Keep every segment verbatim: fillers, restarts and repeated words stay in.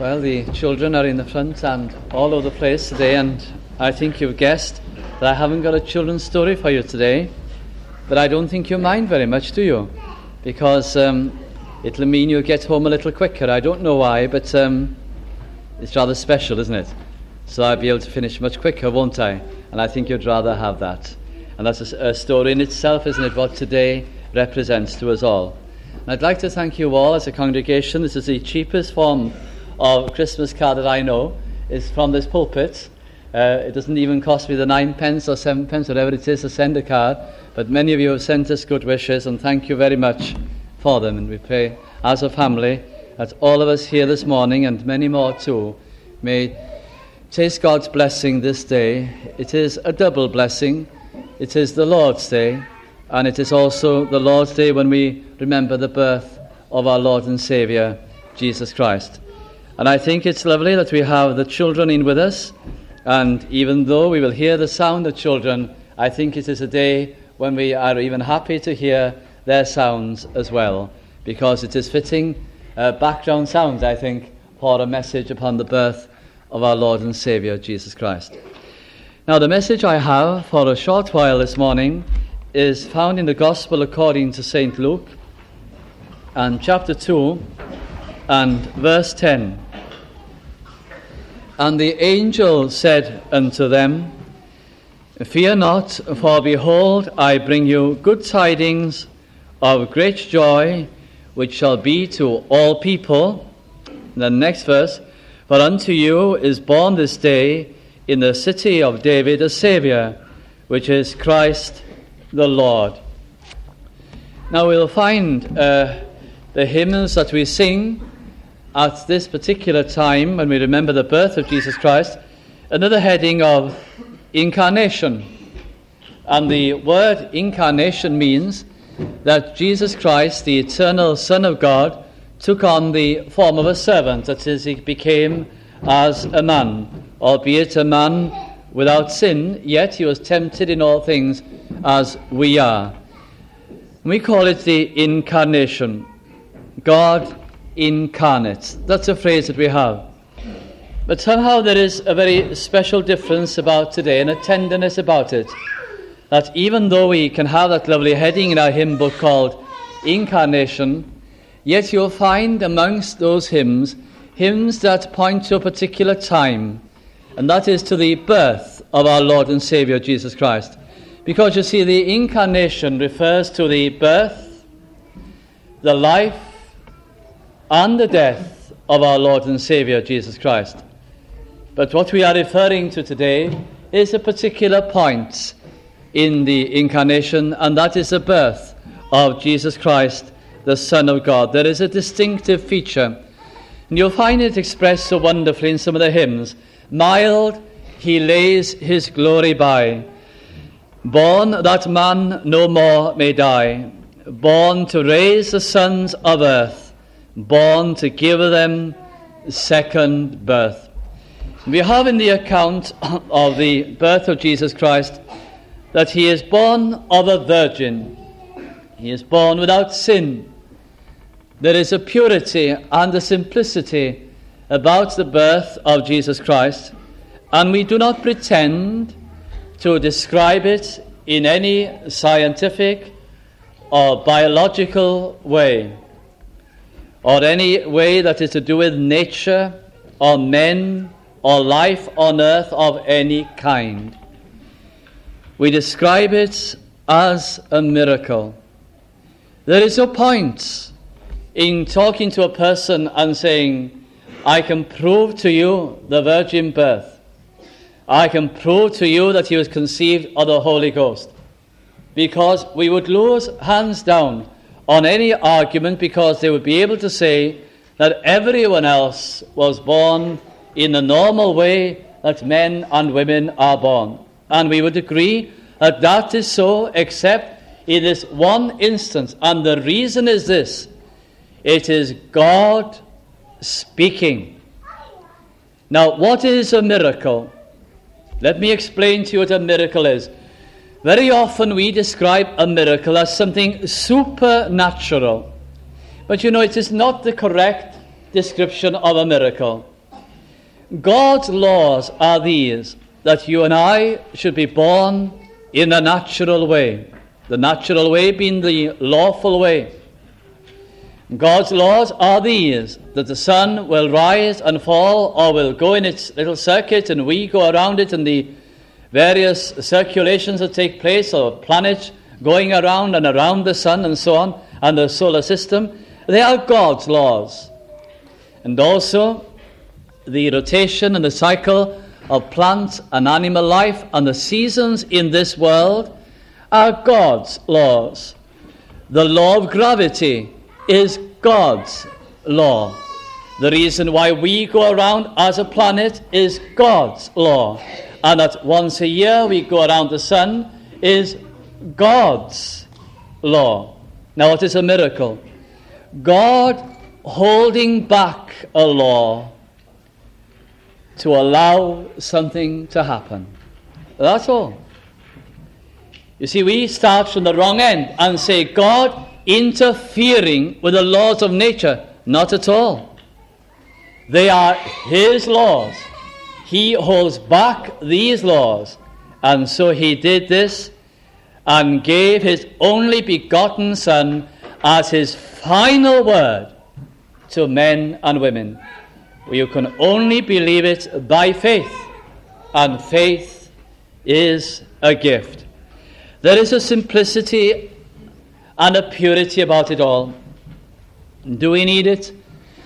Well, the children are in the front and all over the place today, and I think you've guessed that I haven't got a children's story for you today, but I don't think you mind very much, do you? Because um, it'll mean you'll get home a little quicker. I don't know why, but um, it's rather special, isn't it? So I'll be able to finish much quicker, won't I? And I think you'd rather have that. And that's a, a story in itself, isn't it, what today represents to us all. And I'd like to thank you all as a congregation. This is the cheapest form of Christmas card that I know. Is from this pulpit. Uh, it doesn't even cost me the nine pence or seven pence, whatever it is, to send a card. But many of you have sent us good wishes, and thank you very much for them. And we pray as a family that all of us here this morning, and many more too, may taste God's blessing this day. It is a double blessing. It is the Lord's Day, and it is also the Lord's Day when we remember the birth of our Lord and Saviour, Jesus Christ. And I think it's lovely that we have the children in with us, and even though we will hear the sound of children, I think it is a day when we are even happy to hear their sounds as well, because it is fitting uh, background sounds, I think, for a message upon the birth of our Lord and Saviour, Jesus Christ. Now, the message I have for a short while this morning is found in the Gospel according to Saint Luke, and chapter two, and verse ten. And the angel said unto them, Fear not, for behold, I bring you good tidings of great joy, which shall be to all people. The next verse, For unto you is born this day in the city of David a Saviour, which is Christ the Lord. Now we'll find uh, the hymns that we sing at this particular time when we remember the birth of Jesus Christ, another heading of incarnation. And the word incarnation means that Jesus Christ, the eternal Son of God, took on the form of a servant, that is, he became as a man, albeit a man without sin, yet he was tempted in all things as we are. We call it the incarnation. God incarnate. That's a phrase that we have. But somehow there is a very special difference about today, and a tenderness about it, that even though we can have that lovely heading in our hymn book called Incarnation, yet you'll find amongst those hymns, hymns that point to a particular time, and that is to the birth of our Lord and Saviour Jesus Christ. Because you see, the Incarnation refers to the birth, the life, and the death of our Lord and Saviour Jesus Christ. But what we are referring to today is a particular point in the Incarnation, and that is the birth of Jesus Christ, the Son of God. There is a distinctive feature, and you'll find it expressed so wonderfully in some of the hymns. Mild he lays his glory by, born that man no more may die, born to raise the sons of earth, born to give them second birth. We have in the account of the birth of Jesus Christ that he is born of a virgin. He is born without sin. There is a purity and a simplicity about the birth of Jesus Christ, and we do not pretend to describe it in any scientific or biological way, or any way that is to do with nature or men or life on earth of any kind. We describe it as a miracle. There is no point in talking to a person and saying, I can prove to you the virgin birth. I can prove to you that he was conceived of the Holy Ghost. Because we would lose hands down on any argument, because they would be able to say that everyone else was born in the normal way that men and women are born. And we would agree that that is so, except in this one instance. And the reason is this: it is God speaking. Now, what is a miracle? Let me explain to you what a miracle is. Very often we describe a miracle as something supernatural. But you know, it is not the correct description of a miracle. God's laws are these, that you and I should be born in the natural way. The natural way being the lawful way. God's laws are these, that the sun will rise and fall, or will go in its little circuit and we go around it, and the various circulations that take place, or planets going around and around the sun and so on, and the solar system. They are God's laws. And also the rotation and the cycle of plant and animal life and the seasons in this world are God's laws. The law of gravity is God's law. The reason why we go around as a planet is God's law. And that once a year we go around the sun is God's law. Now, what is a miracle? God holding back a law to allow something to happen. That's all. You see, we start from the wrong end and say God interfering with the laws of nature. Not at all. They are his laws. He holds back these laws. And so he did this and gave his only begotten Son as his final word to men and women. You can only believe it by faith, and faith is a gift. There is a simplicity and a purity about it all. Do we need it?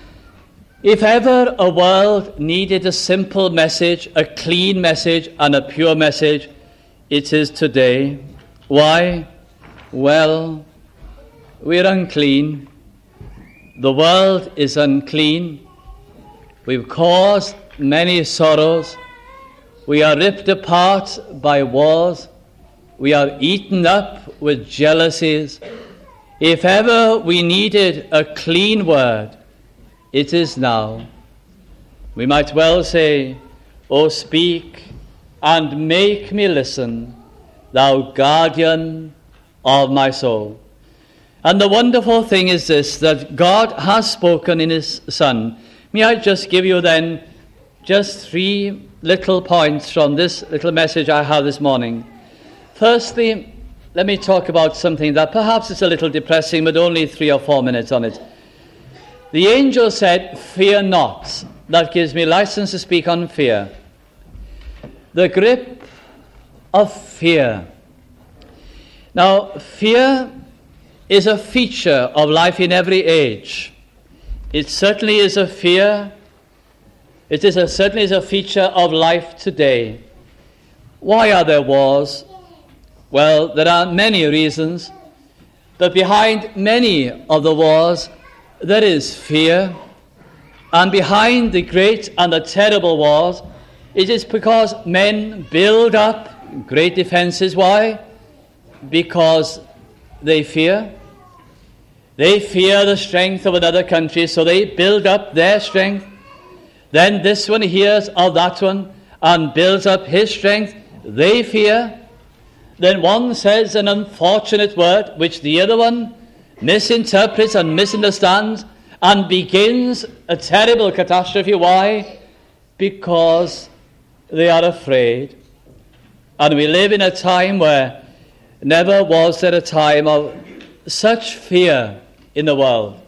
If ever a world needed a simple message, a clean message, and a pure message, it is today. Why? Well, we're unclean. The world is unclean. We've caused many sorrows. We are ripped apart by wars. We are eaten up with jealousies. If ever we needed a clean word, it is now. We might well say, "O speak and make me listen, thou guardian of my soul." And the wonderful thing is this, that God has spoken in his Son. May I just give you then just three little points from this little message I have this morning. Firstly, let me talk about something that perhaps is a little depressing, but only three or four minutes on it. The angel said, "Fear not." That gives me license to speak on fear. The grip of fear. Now, fear is a feature of life in every age. It certainly is a fear. It is a, certainly is a feature of life today. Why are there wars? Well, there are many reasons. But behind many of the wars, there is fear. And behind the great and the terrible wars, it is because men build up great defenses. Why? Because they fear. They fear the strength of another country, so they build up their strength. Then this one hears of that one and builds up his strength. They fear. Then one says an unfortunate word, which the other one misinterprets and misunderstands, and begins a terrible catastrophe. Why? Because they are afraid. And we live in a time where never was there a time of such fear in the world.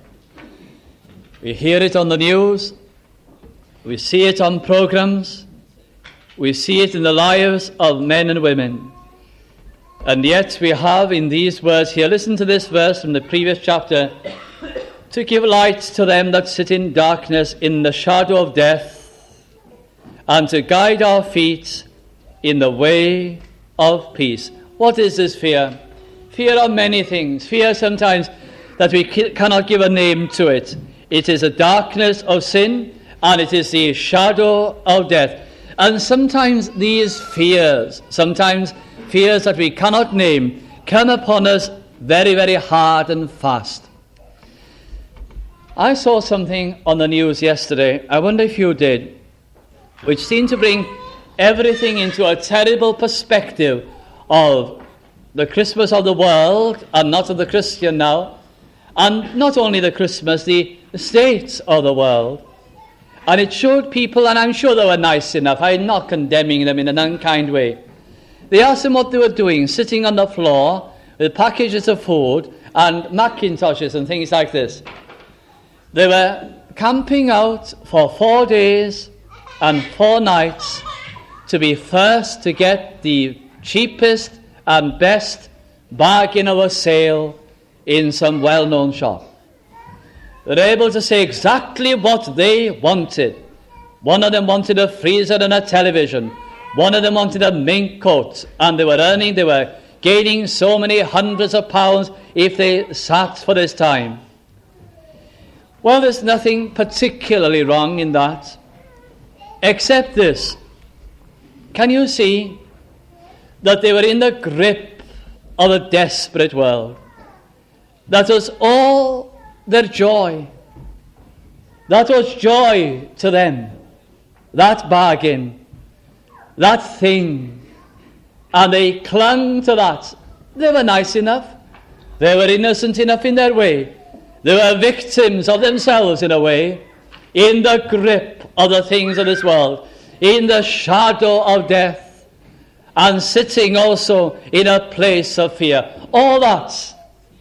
We hear it on the news. We see it on programs. We see it in the lives of men and women. And yet we have in these words here, listen to this verse from the previous chapter, to give light to them that sit in darkness in the shadow of death, and to guide our feet in the way of peace. What is this fear? Fear of many things. Fear sometimes that we cannot give a name to it. It is a darkness of sin, and it is the shadow of death. And sometimes these fears, sometimes fears that we cannot name, come upon us very, very hard and fast. I saw something on the news yesterday, I wonder if you did, which seemed to bring everything into a terrible perspective of the Christmas of the world, and not of the Christian now, and not only the Christmas, the state of the world. And it showed people, and I'm sure they were nice enough, I'm not condemning them in an unkind way. They asked them what they were doing, sitting on the floor with packages of food and Macintoshes and things like this. They were camping out for four days and four nights to be first to get the cheapest and best bargain of a sale in some well-known shop. They were able to say exactly what they wanted. One of them wanted a freezer and a television. One of them wanted a mink coat, and they were earning, they were gaining so many hundreds of pounds if they sat for this time. Well, there's nothing particularly wrong in that, except this. Can you see that they were in the grip of a desperate world? That was all their joy. That was joy to them. That bargain. That thing. And they clung to that. They were nice enough. They were innocent enough in their way. They were victims of themselves in a way, in the grip of the things of this world, in the shadow of death, and sitting also in a place of fear. All that.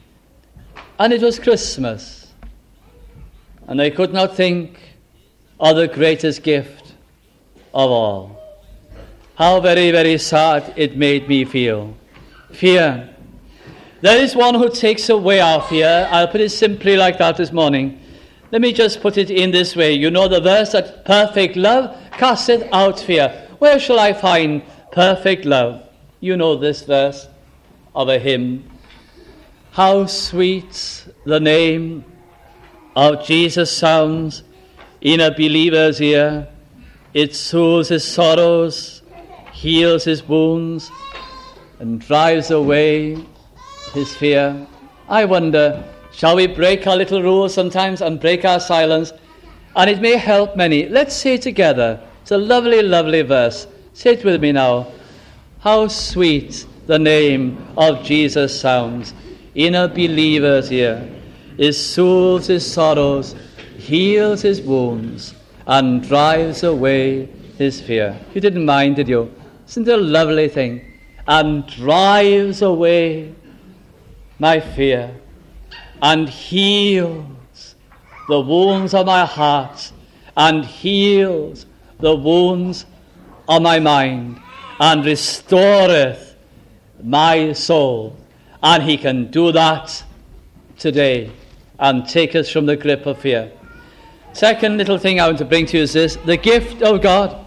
And it was Christmas. And they could not think of the greatest gift of all. How very, very sad it made me feel. Fear. There is one who takes away our fear. I'll put it simply like that this morning. Let me just put it in this way. You know the verse that perfect love casteth out fear. Where shall I find perfect love? You know this verse of a hymn. How sweet the name of Jesus sounds in a believer's ear. It soothes his sorrows, heals his wounds, and drives away his fear. I wonder, shall we break our little rules sometimes and break our silence? And it may help many. Let's say it together. It's a lovely, lovely verse. Say it with me now. How sweet the name of Jesus sounds in a believer's ear. It soothes his sorrows, heals his wounds, and drives away his fear. You didn't mind, did you? Isn't it a lovely thing? And drives away my fear, and heals the wounds of my heart, and heals the wounds of my mind, and restoreth my soul. And he can do that today and take us from the grip of fear. Second little thing I want to bring to you is this: the gift of God.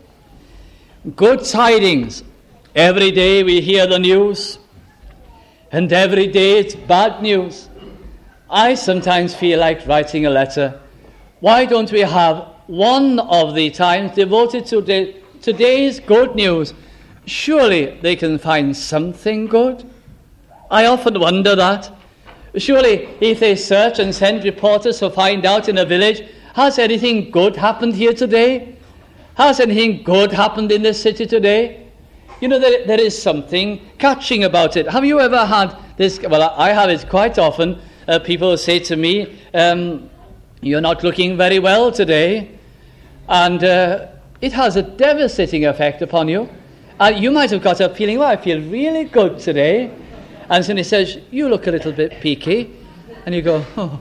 Good tidings. Every day we hear the news, and every day it's bad news. I sometimes feel like writing a letter. Why don't we have one of the times devoted to the, today's good news? Surely they can find something good. I often wonder that. Surely if they search and send reporters to find out in a village, has anything good happened here today? Has anything good happened in this city today? You know, there, there is something catching about it. Have you ever had this? Well, I have it quite often. Uh, people say to me, um, you're not looking very well today. And uh, it has a devastating effect upon you. Uh, you might have got a feeling, well, I feel really good today. And somebody says, you look a little bit peaky. And you go, oh,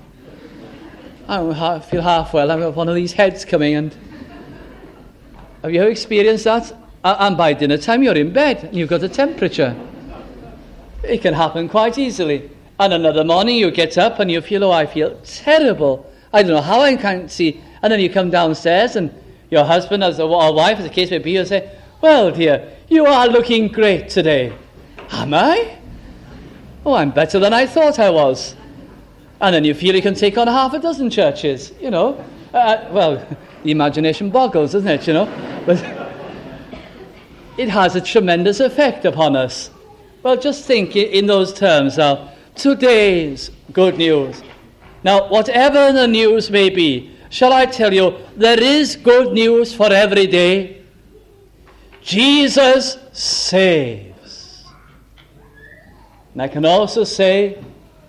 I feel half well. I've got one of these heads coming. And have you ever experienced that? And by dinner time you're in bed and you've got a temperature. It can happen quite easily. And another morning you get up and you feel, oh, I feel terrible. I don't know how I can't see. And then you come downstairs and your husband as a, or wife, as the case may be, will say, well, dear, you are looking great today. Am I? Oh, I'm better than I thought I was. And then you feel you can take on half a dozen churches, you know. Uh, well, the imagination boggles, doesn't it, you know? But it has a tremendous effect upon us. Well, just think in those terms now. Today's good news. Now, whatever the news may be, shall I tell you, there is good news for every day. Jesus saves. And I can also say,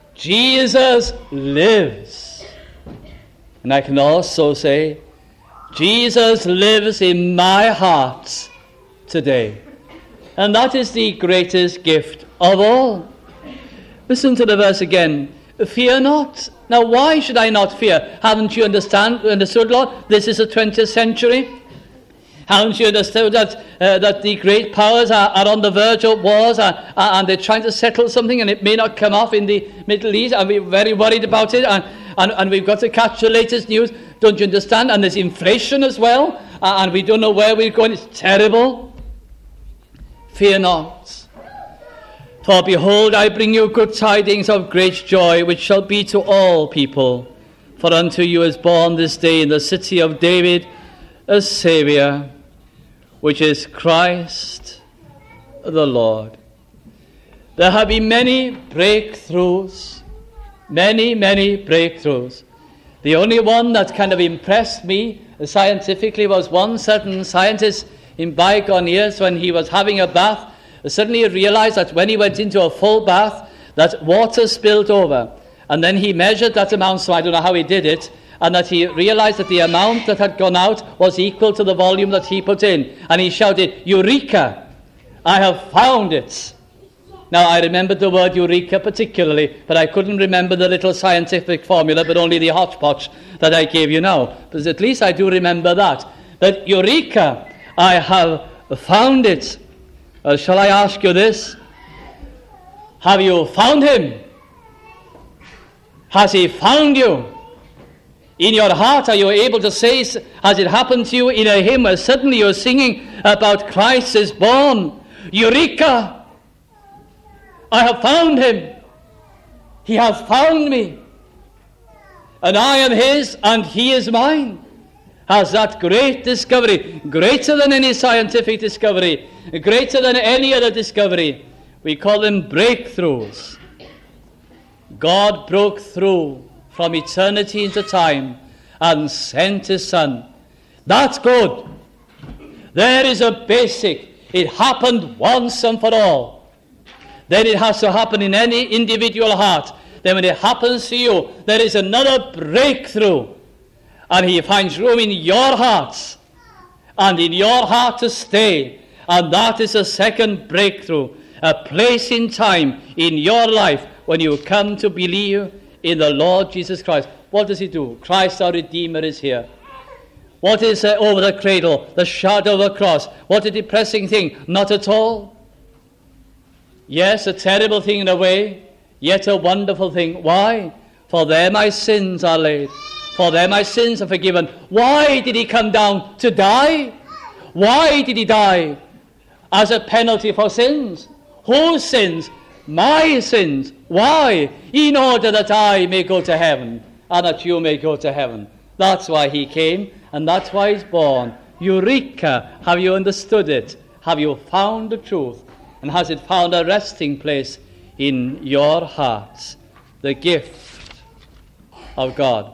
Jesus lives. And I can also say, Jesus lives in my heart today. And that is the greatest gift of all. Listen to the verse again. Fear not. Now, why should I not fear? Haven't you understand, understood, Lord? This is the twentieth century. Haven't you understood that uh, that the great powers are, are on the verge of wars uh, uh, and they're trying to settle something and it may not come off in the Middle East and we're very worried about it and, and, and we've got to catch the latest news. Don't you understand? And there's inflation as well uh, and we don't know where we're going. It's terrible. Fear not. For behold, I bring you good tidings of great joy, which shall be to all people. For unto you is born this day in the city of David a Saviour, which is Christ the Lord. There have been many breakthroughs, many, many breakthroughs. The only one that kind of impressed me scientifically was one certain scientist in bygone years when he was having a bath. Suddenly realized that when he went into a full bath, that water spilled over. And then he measured that amount, so I don't know how he did it, and that he realized that the amount that had gone out was equal to the volume that he put in. And he shouted, "Eureka! I have found it." Now, I remembered the word eureka particularly, but I couldn't remember the little scientific formula, but only the hotchpotch that I gave you now. But at least I do remember that. That eureka! I have found it. Uh, shall I ask you this? Have you found him? Has he found you? In your heart, are you able to say, has it happened to you in a hymn where suddenly you're singing about Christ is born? Eureka! I have found him. He has found me. And I am his and he is mine. Has that great discovery, greater than any scientific discovery, greater than any other discovery. We call them breakthroughs. God broke through from eternity into time and sent his Son. That's good. There is a basic. It happened once and for all. Then it has to happen in any individual heart. Then when it happens to you, there is another breakthrough. And he finds room in your hearts and in your heart to stay. And that is a second breakthrough, a place in time in your life when you come to believe in the Lord Jesus Christ. What does he do? Christ our Redeemer is here. What is uh, over the cradle? The shadow of a cross. What a depressing thing. Not at all. Yes, a terrible thing in a way, yet a wonderful thing. Why? For there my sins are laid. For there my sins are forgiven. Why did he come down? To die? Why did he die? As a penalty for sins. Whose sins? My sins. Why? In order that I may go to heaven and that you may go to heaven. That's why he came and that's why he's born. Eureka! Have you understood it? Have you found the truth? And has it found a resting place in your hearts? The gift of God.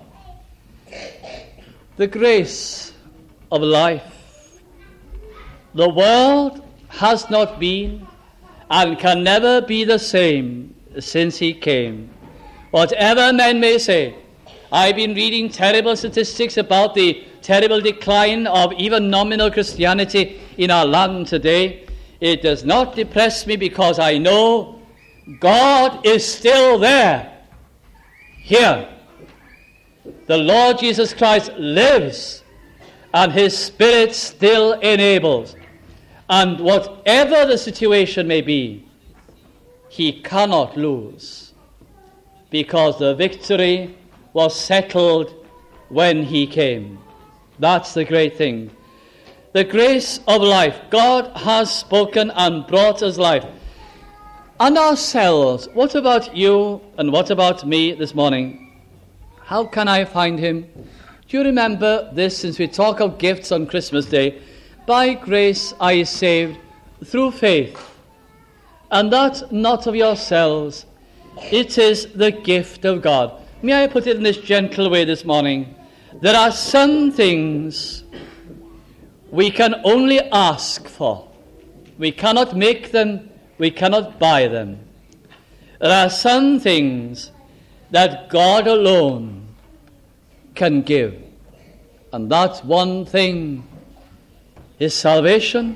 The grace of life. The world has not been and can never be the same since he came. Whatever men may say, I've been reading terrible statistics about the terrible decline of even nominal Christianity in our land today. It does not depress me because I know God is still there, here. The Lord Jesus Christ lives, and his Spirit still enables. And whatever the situation may be, he cannot lose, because the victory was settled when he came. That's the great thing. The grace of life. God has spoken and brought us life. And ourselves, what about you and what about me this morning? How can I find him? Do you remember this, since we talk of gifts on Christmas Day? By grace are ye saved through faith, and that not of yourselves. It is the gift of God. May I put it in this gentle way this morning? There are some things we can only ask for. We cannot make them, we cannot buy them. There are some things that God alone can give. And that one thing is salvation.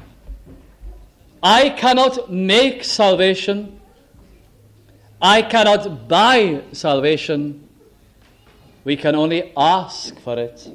I cannot make salvation. I cannot buy salvation. We can only ask for it.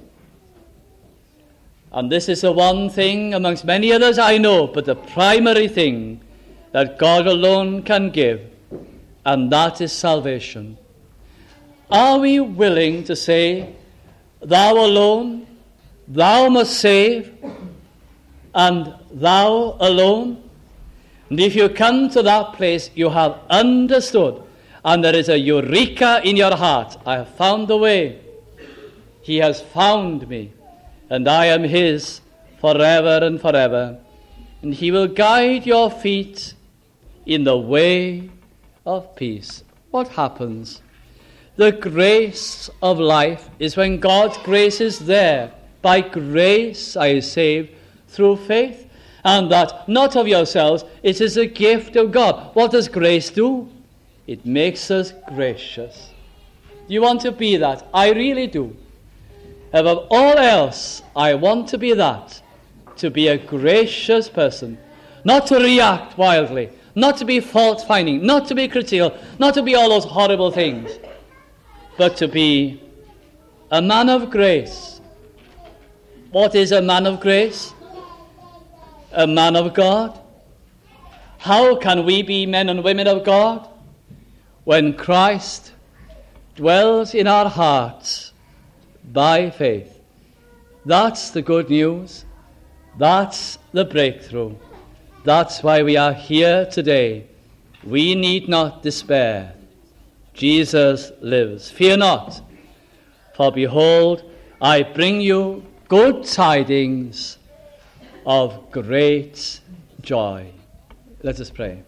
And this is the one thing amongst many others I know, but the primary thing that God alone can give, and that is salvation. Are we willing to say, thou alone, thou must save, and thou alone? And if you come to that place, you have understood, and there is a eureka in your heart. I have found the way. He has found me, and I am his forever and forever. And he will guide your feet in the way of peace. What happens? The grace of life is when God's grace is there. By grace I am saved through faith, and that not of yourselves, it is a gift of God. What does grace do? It makes us gracious. Do you want to be that? I really do. Above all else, I want to be that, to be a gracious person, not to react wildly, not to be fault-finding, not to be critical, not to be all those horrible things, but to be a man of grace. What is a man of grace? A man of God. How can we be men and women of God? When Christ dwells in our hearts by faith. That's the good news. That's the breakthrough. That's why we are here today. We need not despair. Jesus lives. Fear not, for behold, I bring you good tidings of great joy. Let us pray.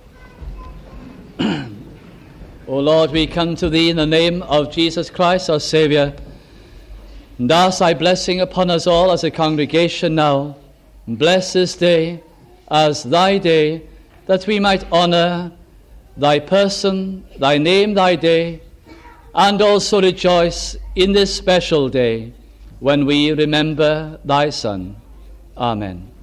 O Lord, we come to thee in the name of Jesus Christ, our Saviour, and ask thy blessing upon us all as a congregation now. Bless this day as thy day, that we might honour thy person, thy name, thy day, and also rejoice in this special day when we remember thy Son. Amen.